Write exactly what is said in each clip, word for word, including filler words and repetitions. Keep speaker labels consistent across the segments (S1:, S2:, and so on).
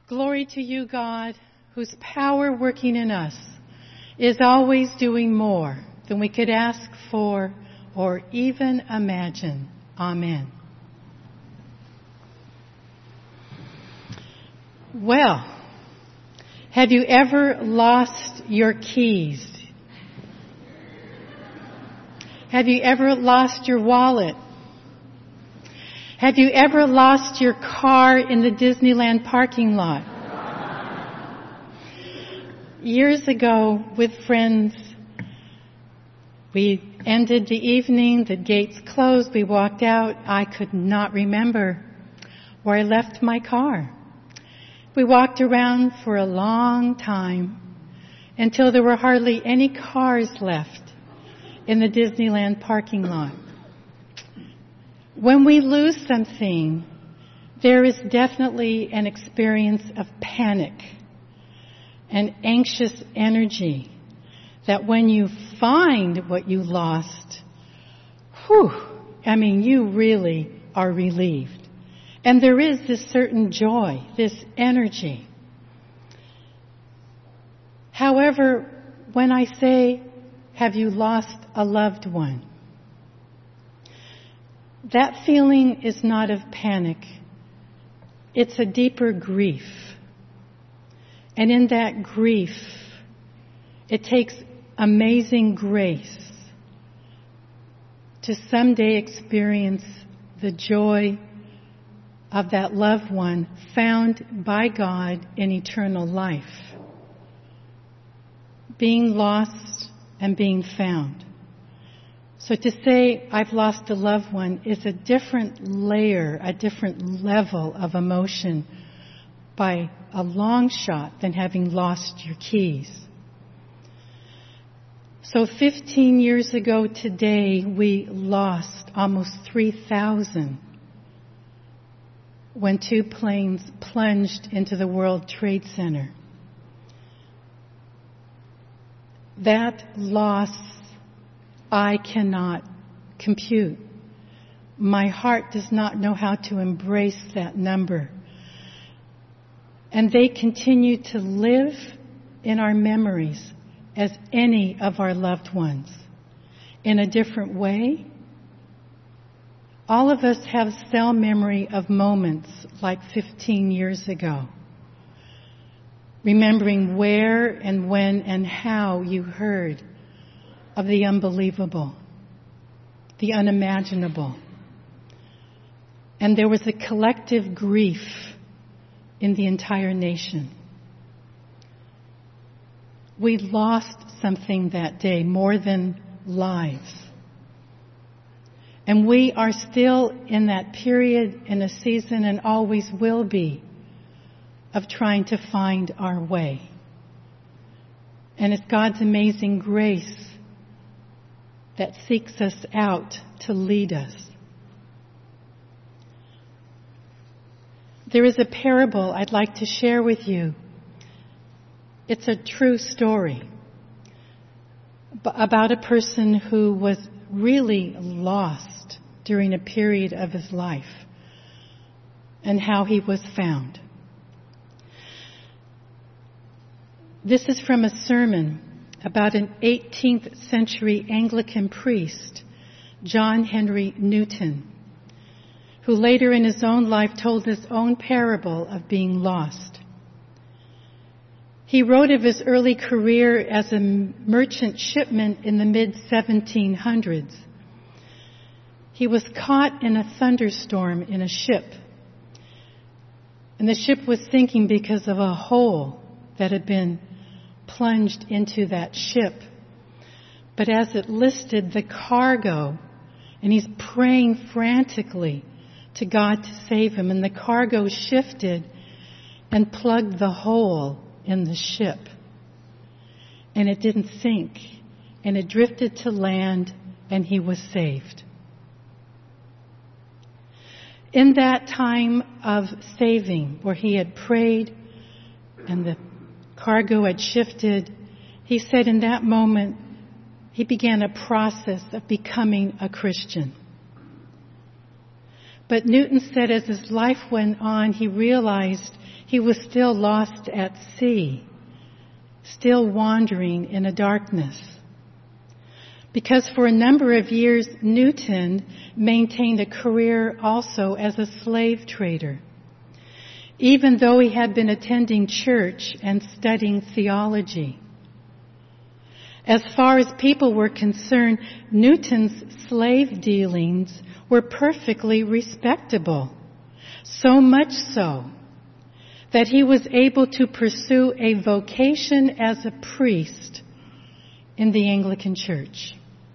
S1: Glory to you, God, whose power working in us is always doing more than we could ask for or even imagine. Amen. Well, have you ever lost your keys? Have you ever lost your wallet? Have you ever lost your car in the Disneyland parking lot? Years ago, with friends, we ended the evening, the gates closed, we walked out. I could not remember where I left my car. We walked around for a long time until there were hardly any cars left in the Disneyland parking lot. When we lose something, there is definitely an experience of panic and anxious energy that when you find what you lost, whew, I mean, you really are relieved. And there is this certain joy, this energy. However, when I say, have you lost a loved one? That feeling is not of panic. It's a deeper grief. And in that grief, it takes amazing grace to someday experience the joy of that loved one found by God in eternal life. Being lost and being found. So to say I've lost a loved one is a different layer, a different level of emotion by a long shot than having lost your keys. So fifteen years ago today, we lost almost three thousand when two planes plunged into the World Trade Center. That loss I cannot compute. My heart does not know how to embrace that number. And they continue to live in our memories as any of our loved ones in a different way. All of us have cell memory of moments like fifteen years ago. Remembering where and when and how you heard of the unbelievable, the unimaginable. And there was a collective grief in the entire nation. We lost something that day more than lives. And we are still in that period, in a season, and always will be, of trying to find our way. And it's God's amazing grace that seeks us out to lead us. There is a parable I'd like to share with you. It's a true story about a person who was really lost during a period of his life and how he was found. This is from a sermon about an eighteenth century Anglican priest, John Henry Newton, who later in his own life told his own parable of being lost. He wrote of his early career as a merchant shipman in the mid seventeen hundreds. He was caught in a thunderstorm in a ship, and the ship was sinking because of a hole that had been plunged into that ship. But as it listed the cargo, and he's praying frantically to God to save him, and the cargo shifted and plugged the hole in the ship. And it didn't sink, and it drifted to land, and he was saved. In that time of saving, where he had prayed and the cargo had shifted, he said in that moment he began a process of becoming a Christian. But Newton said as his life went on, he realized he was still lost at sea, still wandering in a darkness. Because for a number of years, Newton maintained a career also as a slave trader, even though he had been attending church and studying theology. As far as people were concerned, Newton's slave dealings were perfectly respectable, so much so that he was able to pursue a vocation as a priest in the Anglican Church.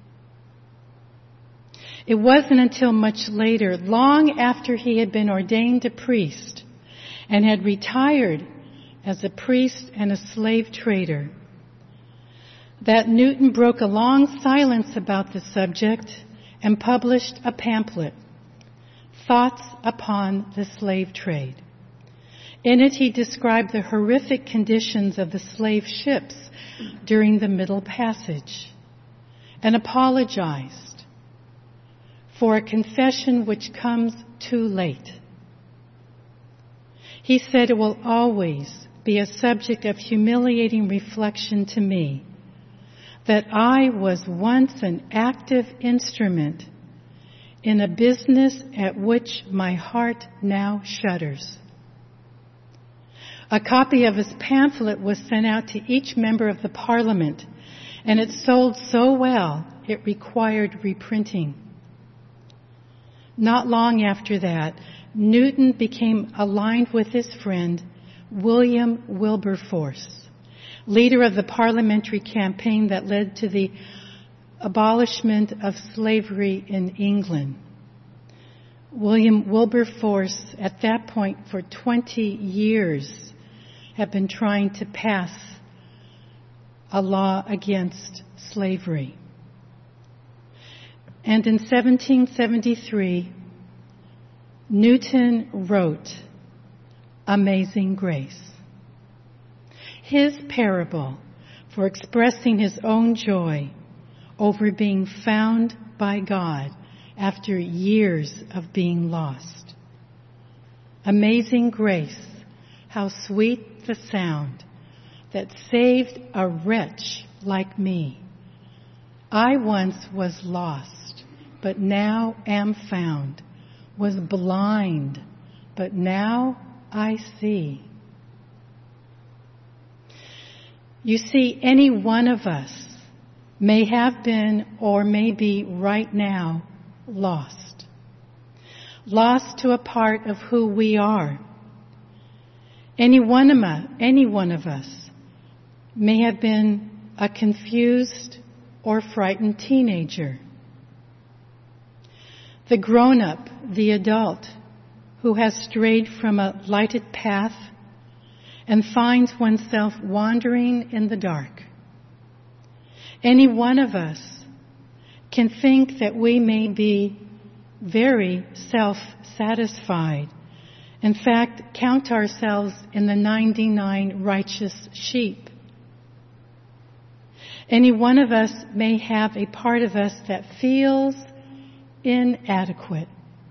S1: It wasn't until much later, long after he had been ordained a priest and had retired as a priest and a slave trader, that Newton broke a long silence about the subject and published a pamphlet, Thoughts upon the Slave Trade. In it, he described the horrific conditions of the slave ships during the Middle Passage and apologized for a confession which comes too late. He said, "It will always be a subject of humiliating reflection to me that I was once an active instrument in a business at which my heart now shudders." A copy of his pamphlet was sent out to each member of the Parliament, and it sold so well it required reprinting. Not long after that, Newton became aligned with his friend William Wilberforce, leader of the parliamentary campaign that led to the abolishment of slavery in England. William Wilberforce, at that point for twenty years, had been trying to pass a law against slavery. And in seventeen seventy-three, Newton wrote Amazing Grace, his parable for expressing his own joy over being found by God after years of being lost. Amazing grace, how sweet the sound that saved a wretch like me. I once was lost, but now am found, was blind, but now I see. You see, any one of us may have been or may be right now lost. Lost to a part of who we are. Any one of us, any one of us may have been a confused or frightened teenager. The grown-up, the adult, who has strayed from a lighted path and finds oneself wandering in the dark. Any one of us can think that we may be very self-satisfied. In fact, count ourselves in the ninety-nine righteous sheep. Any one of us may have a part of us that feels inadequate.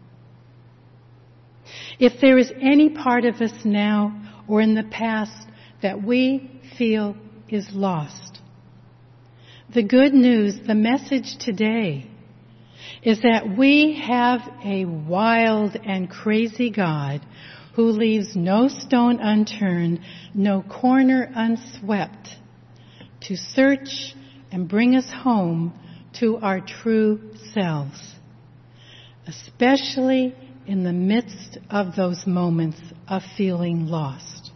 S1: If there is any part of us now or in the past that we feel is lost, the good news, the message today, is that we have a wild and crazy God who leaves no stone unturned, no corner unswept, to search and bring us home to our true selves, especially in the midst of those moments of feeling lost.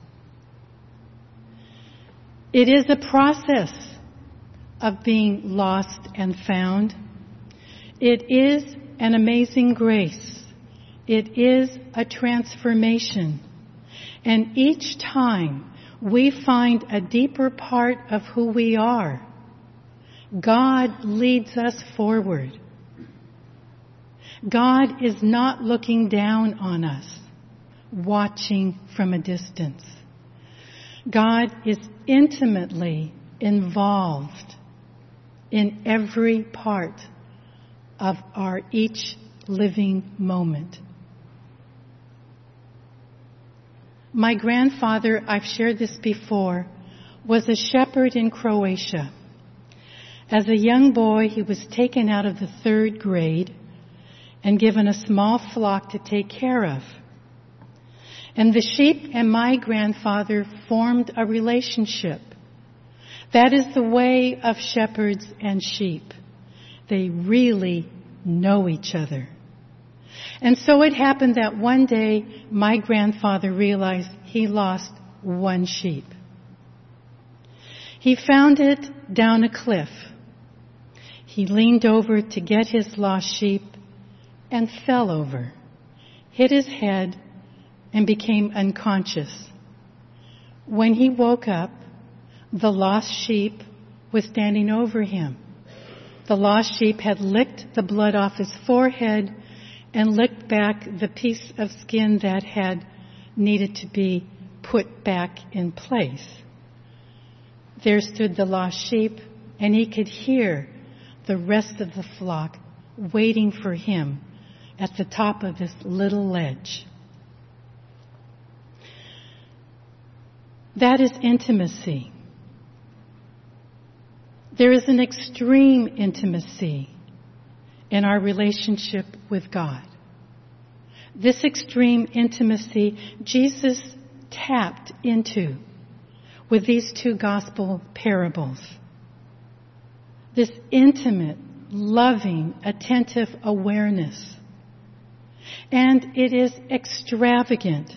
S1: It is a process of being lost and found. It is an amazing grace. It is a transformation. And each time we find a deeper part of who we are, God leads us forward. God is not looking down on us, watching from a distance. God is intimately involved in every part of our each living moment. My grandfather, I've shared this before, was a shepherd in Croatia. As a young boy, he was taken out of the third grade and given a small flock to take care of. And the sheep and my grandfather formed a relationship. That is the way of shepherds and sheep. They really know each other. And so it happened that one day my grandfather realized he lost one sheep. He found it down a cliff. He leaned over to get his lost sheep and fell over, hit his head, and became unconscious. When he woke up, the lost sheep was standing over him. The lost sheep had licked the blood off his forehead and licked back the piece of skin that had needed to be put back in place. There stood the lost sheep, and he could hear the rest of the flock waiting for him at the top of this little ledge. That is intimacy. There is an extreme intimacy in our relationship with God. This extreme intimacy Jesus tapped into with these two gospel parables. This intimate, loving, attentive awareness. And it is extravagant.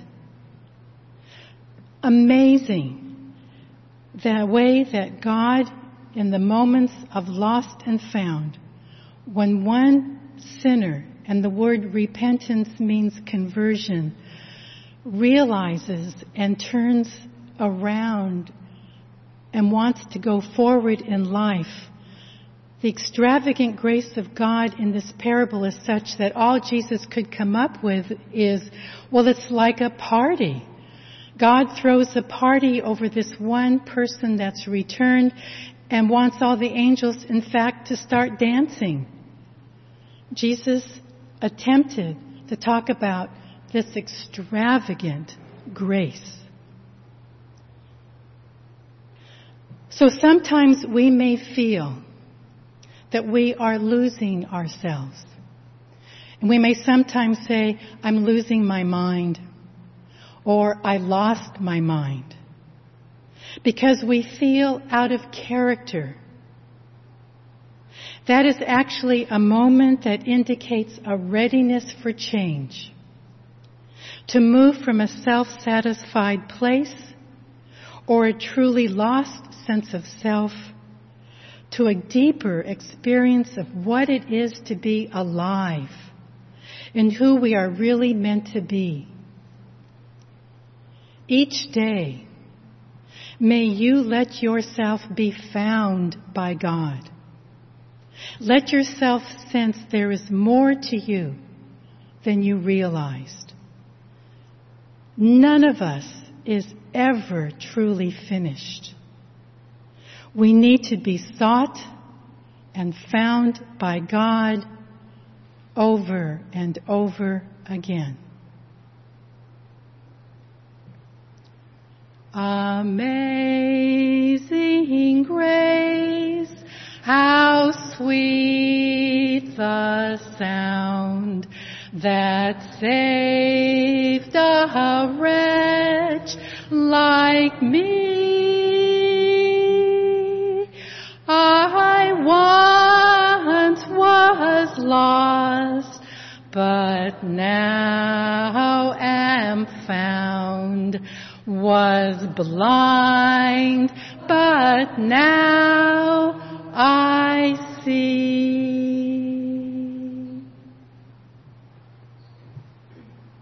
S1: Amazing the way that God, in the moments of lost and found, when one sinner, and the word repentance means conversion, realizes and turns around and wants to go forward in life, the extravagant grace of God in this parable is such that all Jesus could come up with is, well, it's like a party. God throws a party over this one person that's returned and wants all the angels, in fact, to start dancing. Jesus attempted to talk about this extravagant grace. So sometimes we may feel that we are losing ourselves. And we may sometimes say, I'm losing my mind, or I lost my mind, because we feel out of character. That is actually a moment that indicates a readiness for change, to move from a self-satisfied place or a truly lost sense of self to a deeper experience of what it is to be alive and who we are really meant to be. Each day, may you let yourself be found by God. Let yourself sense there is more to you than you realized. None of us is ever truly finished. We need to be sought and found by God over and over again. Amazing grace, how sweet the sound that saved a wretch like me. I once was lost, but now am found. Was blind, but now